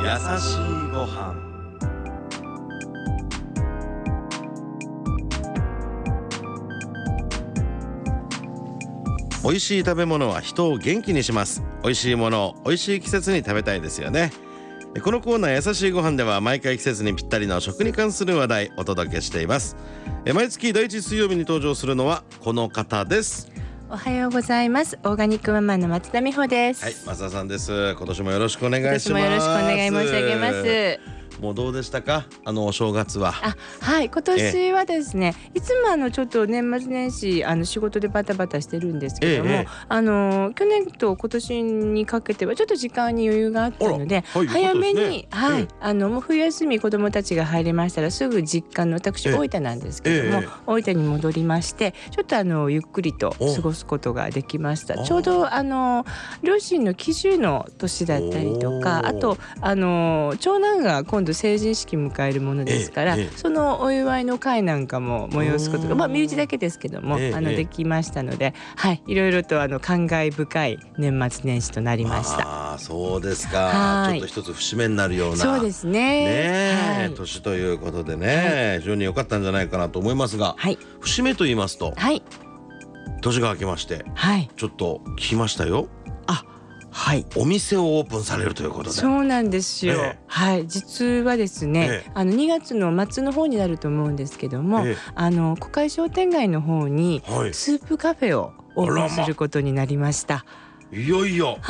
優しいご飯。美味しい食べ物は人を元気にします。美味しいものを美味しい季節に食べたいですよね。このコーナー優しいご飯では毎回季節にぴったりの食に関する話題お届けしています。毎月第1水曜日に登場するのはこの方です。 おはようございます。オーガニックママの松田美穂です。 はい、松田さんです。今年もよろしくお願いします。 今年もよろしくお願い申し上げます。 もうどうでしたか、お正月は。 はい、今年はですね、いつもちょっと年末年始仕事でバタバタしてるんですけども、去年と今年にかけてはちょっと時間に余裕があったので、早めに、もう冬休み子どもたちが入りましたらすぐ実家の、私大分なんですけども、大分に戻りまして、ちょっとゆっくりと過ごすことができました。ちょうど両親の喜寿の年だったりとか、あと長男が今度成人式迎えるものですから、そのお祝いの会なんかも催すことが、身内だけですけども、できましたので、いろいろと感慨深い年末年始となりました。 そうですか。ちょっと一つ節目になるような、 そうですね、 年ということでね、非常に良かったんじゃないかなと思いますが、節目と言いますと、年が明けまして、ちょっと聞きましたよ。お店をオープンされるということで。 そうなんですよ。実はですね、2月の末の方になると思うんですけども、小海商店街の方にスープカフェをオープンすることになりました。 いよいよ。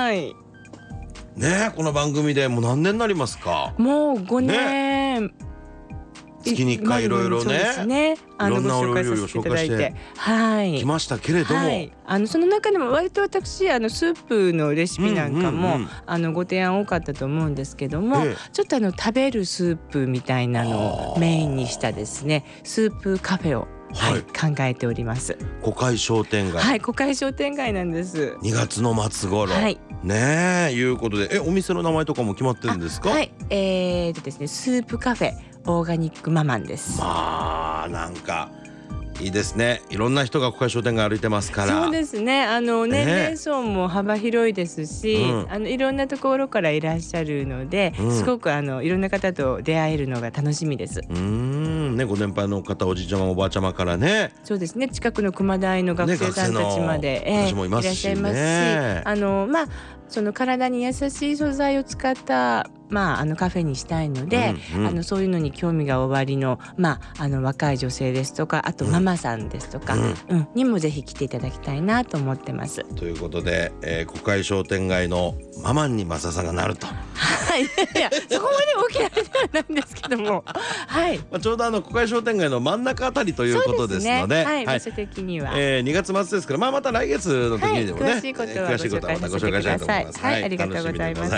ね、この番組でもう何年になりますか。 もう5年。 月に1回いろいろね、いろんなお料理を紹介してきましたけれども、 その中でも割と私スープのレシピなんかもご提案多かったと思うんですけども、ちょっと食べるスープみたいなのをメインにしたですね、スープカフェを考えております。 小海商店街。 小海商店街なんです。 2月の末頃。ねえ、いうことで、お店の名前とかも決まってるんですか。 ですね、スープカフェオーガニックママンです。 なんかいいですね。いろんな人が小海商店街歩いてますから。 そうですね。年齢層も幅広いですし、いろんなところからいらっしゃるので、すごくいろんな方と出会えるのが楽しみです。 ご年配の方、おじいちゃまおばあちゃまからね。 そうですね。近くの熊大の学生さんたちまで、いらっしゃいますし、その体に優しい素材を使ったカフェにしたいので、そういうのに興味がおありの、若い女性ですとか、あとママさんですとか、にもぜひ来ていただきたいなと思ってます。 ということで、小海商店街のママに増田さんがなると。 いや、そこまで大きなあれではないんですけども、 ちょうど小海商店街の真ん中あたりということですので、 場所的には、 2月末ですから、また来月の時にでもね、 詳しいことはまたご紹介したいと思います。ありがとうございます。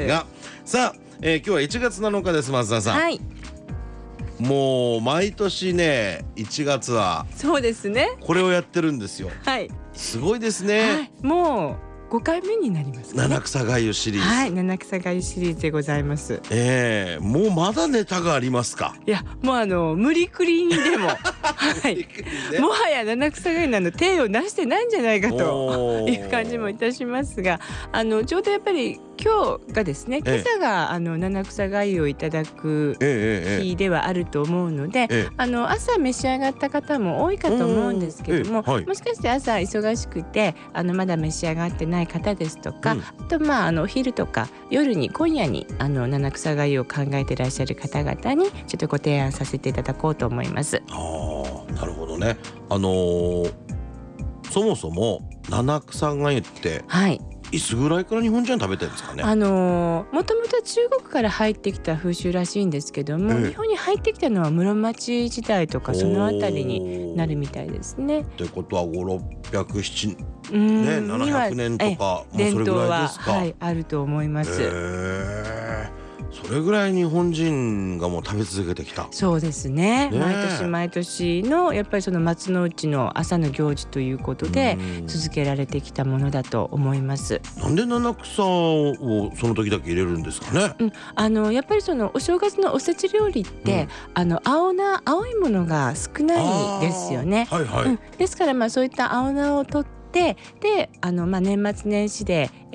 さあ、今日は1月7日です。増田さん、もう毎年ね、1月はそうですね、 これをやってるんですよ。すごいですね。 もう5回目になりますかね。 七草がゆシリーズ。 七草がゆシリーズでございます。 もうまだネタがありますか。 いや、もう無理くりにでももはや七草がゆの手を出してないんじゃないかという感じもいたしますが、ちょうどやっぱり今日がですね、今朝が七草がゆをいただく日ではあると思うので、朝召し上がった方も多いかと思うんですけども、もしかして朝忙しくてまだ召し上がってない方ですとか、あとお昼とか夜に今夜に七草がゆを考えていらっしゃる方々にちょっとご提案させていただこうと思います。 なるほどね。そもそも七草がゆっていつぐらいから日本人は食べてるんですかね。 もともと中国から入ってきた風習らしいんですけども、日本に入ってきたのは室町時代とかそのあたりになるみたいですね。 ってことは5、600、700年とか、もうそれぐらいですか。 あると思います。 それぐらい日本人がもう食べ続けてきた。 そうですね。毎年毎年のやっぱりその松の内の朝の行事ということで続けられてきたものだと思います。 なんで七草をその時だけ入れるんですかね。 やっぱりそのお正月のおせち料理って、青いものが少ないですよね。ですからそういった青菜を取ってで年末年始で、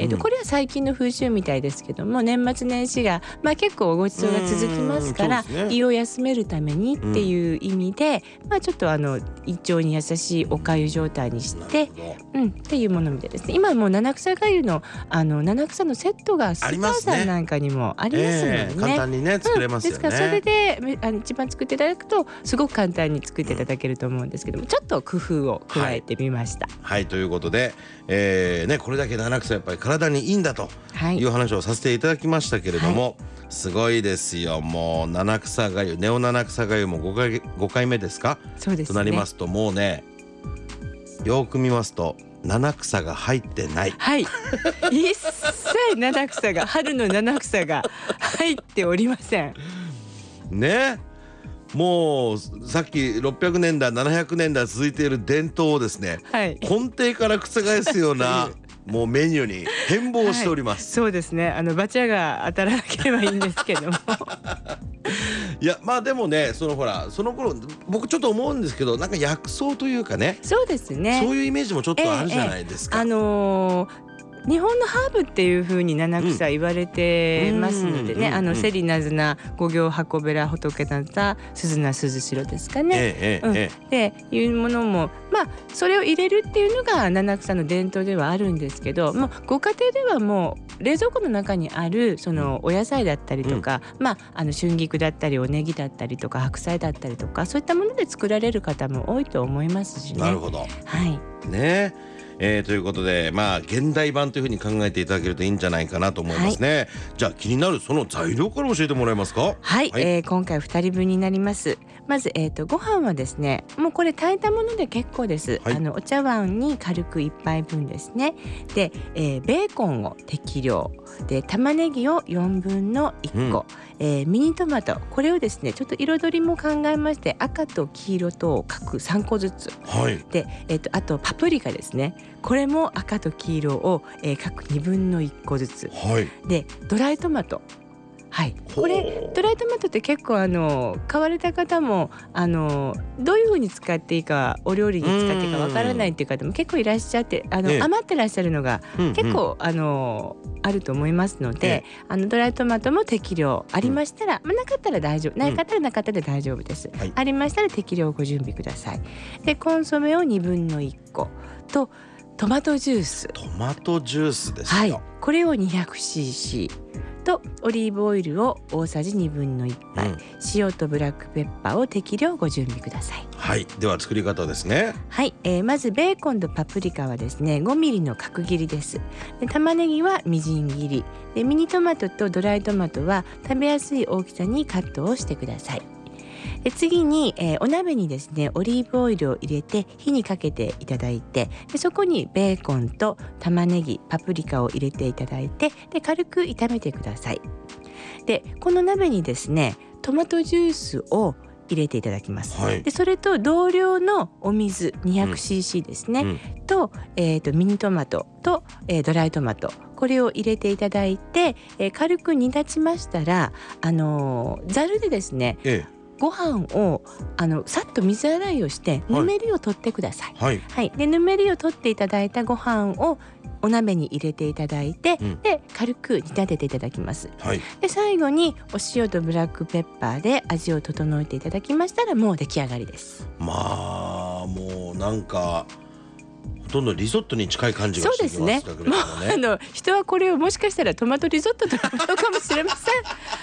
これは最近の風習みたいですけども、年末年始が、結構ごちそうが続きますから、胃を休めるためにっていう意味で、ちょっと胃腸に優しいおかゆ状態にして、っていうものみたいですね。今もう七草がゆの七草のセットがスーパーさんなんかにもありますのでね、 簡単にね作れますよね。 ですからそれで一番作っていただくとすごく簡単に作っていただけると思うんですけども、ちょっと工夫を加えてみました。 はい、ということで、これだけ七草やっぱり体にいいんだという話をさせていただきましたけれども、すごいですよ。もう七草がゆ、ネオ七草がゆも5回目ですか。 そうですね。 となりますと、もうね、よく見ますと七草が入ってない。 はい。一切七草が、春の七草が入っておりません。 ね。もうさっき600年代700年代続いている伝統をですね、根底から覆すようなもうメニューに変貌しております。 そうですね。バチャが当たらなければいいんですけどもいや、でもね、その頃僕ちょっと思うんですけど、なんか薬草というかね、 そうですね、 そういうイメージもちょっとあるじゃないですか。 日本のハーブっていう風に七草言われてますのでね、セリナズナ、五行ハコベラ、仏ナザ、スズナ、スズシロですかね、っていうものもそれを入れるっていうのが七草の伝統ではあるんですけども、ご家庭ではもう冷蔵庫の中にあるそのお野菜だったりとか、春菊だったりおネギだったりとか白菜だったりとか、そういったもので作られる方も多いと思いますしね。 なるほど。ね。ということで、現代版というふうに考えていただけるといいんじゃないかなと思いますね。じゃあ気になるその材料から教えてもらえますか。 はい、今回2人分になります。まず、ご飯はですね、もうこれ炊いたもので結構です。お茶碗に軽く1杯分ですね。で、ベーコンを適量で、玉ねぎを4分の1個、ミニトマト、これをですねちょっと彩りも考えまして、赤と黄色と各3個ずつ、で、あとパプリカですね、これも赤と黄色を、各2分の1個ずつ、でドライトマト、これドライトマトって結構買われた方もどういう風に使っていいか、お料理に使っていいかわからないっていう方も結構いらっしゃって、余ってらっしゃるのが結構あると思いますので、ドライトマトも適量ありましたら、なかったら大丈夫、なかったらなかったで大丈夫です。ありましたら適量ご準備ください。でコンソメを2分の1個とトマトジュース。 トマトジュースですよ。 これを 200cc とオリーブオイルを大さじ1/2杯、塩とブラックペッパーを適量ご準備ください。 では作り方ですね。 まずベーコンとパプリカはですね 5mm の角切りです。で玉ねぎはみじん切りで、ミニトマトとドライトマトは食べやすい大きさにカットをしてください。で次に、お鍋にですねオリーブオイルを入れて火にかけていただいて、でそこにベーコンと玉ねぎ、パプリカを入れていただいて、で軽く炒めてください。でこの鍋にですねトマトジュースを入れていただきます。でそれと同量のお水 200cc ですね、と、ミニトマトと、ドライトマト、これを入れていただいて、軽く煮立ちましたらざるでですね、ご飯をさっと水洗いをしてぬめりを取ってください。でぬめりを取っていただいたご飯をお鍋に入れていただいて、で軽く煮立てていただきます。で最後にお塩とブラックペッパーで味を整えていただきましたらもう出来上がりです。 もうなんかほとんどリゾットに近い感じがしてきます。 そうですね。もう人はこれをもしかしたらトマトリゾットと呼ぶのかもしれません。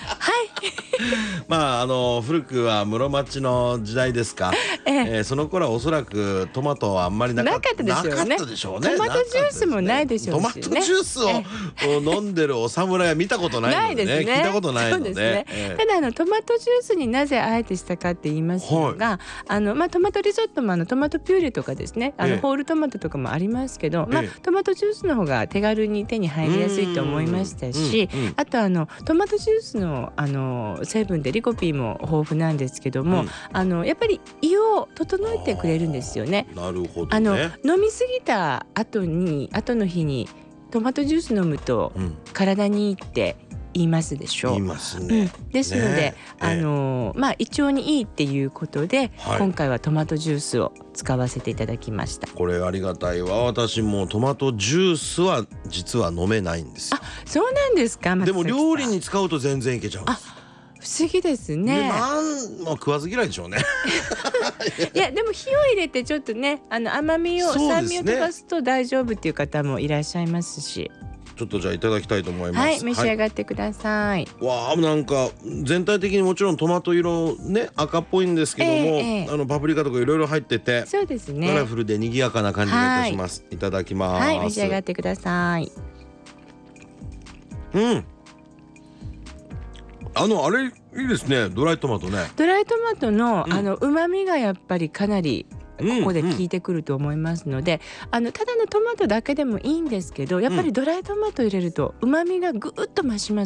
古くは室町の時代ですか、その頃はおそらくトマトはあんまりなかったでしょうね。 トマトジュースもないでしょうしね。 トマトジュースを飲んでるお侍は見たことないのでね、聞いたことないので。 ただトマトジュースになぜあえてしたかって言いますのが、トマトリゾットもトマトピューレとかですね、ホールトマトとかもありますけど、トマトジュースの方が手軽に手に入りやすいと思いましたし、あとトマトジュースの成分でリコピンも豊富なんですけども、やっぱり胃を整えてくれるんですよね。 なるほどね。 飲みすぎた後の日にトマトジュース飲むと体にいいって言いますでしょう。 言いますね。 ですので、胃腸にいいっていうことで、今回はトマトジュースを使わせていただきました。 これありがたいわ。私もトマトジュースは実は飲めないんですよ。 そうなんですか。 でも料理に使うと全然いけちゃうんです。 不思議ですね。 食わず嫌いでしょうね。 いやでも火を入れてちょっとね、甘みを、酸味を飛ばすと大丈夫っていう方もいらっしゃいますし。 ちょっとじゃあいただきたいと思います。 召し上がってください。 わあ、なんか全体的にもちろんトマト色ね、赤っぽいんですけども、パプリカとかいろいろ入ってて、 そうですね、 カラフルで賑やかな感じがいたします。いただきます。 召し上がってください。 あれいいですね。ドライトマトね。 ドライトマトの旨味がやっぱりかなりここで効いてくると思いますので、ただのトマトだけでもいいんですけど、やっぱりドライトマト入れると旨味がぐっと増します。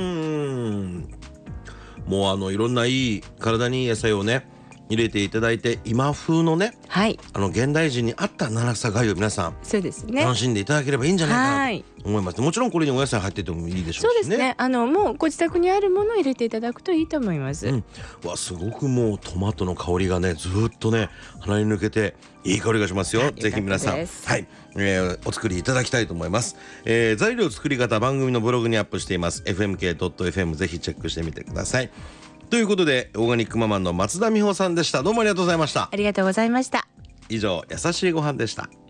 もういろんないい体にいい野菜をね入れていただいて、今風のね、現代人に合った七草がゆを皆さんそうですね、 楽しんでいただければいいんじゃないかなと思います。もちろんこれにお野菜入っててもいいでしょうしね。 そうですね、もうご自宅にあるものを入れていただくといいと思います。 すごくもうトマトの香りがねずっとね鼻に抜けていい香りがしますよ。ぜひ皆さんお作りいただきたいと思います。材料作り方番組のブログにアップしています。fmk.fm ぜひチェックしてみてください。ということでオーガニックママンの松田美穂さんでした。どうもありがとうございました。 ありがとうございました。 以上、優しいご飯でした。